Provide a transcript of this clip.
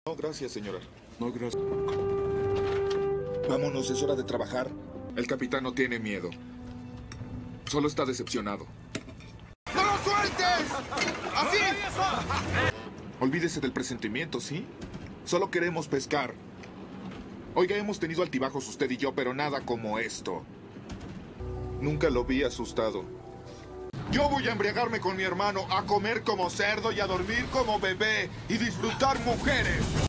No, gracias, señora. No, gracias. Vámonos, es hora de trabajar. El capitán no tiene miedo. Solo está decepcionado. ¡No lo sueltes! ¡Así! Olvídese del presentimiento, ¿sí? Solo queremos pescar. Oiga, hemos tenido altibajos usted y yo, pero nada como esto. Nunca lo vi asustado. Yo voy a embriagarme con mi hermano, a comer como cerdo y a dormir como bebé y disfrutar mujeres.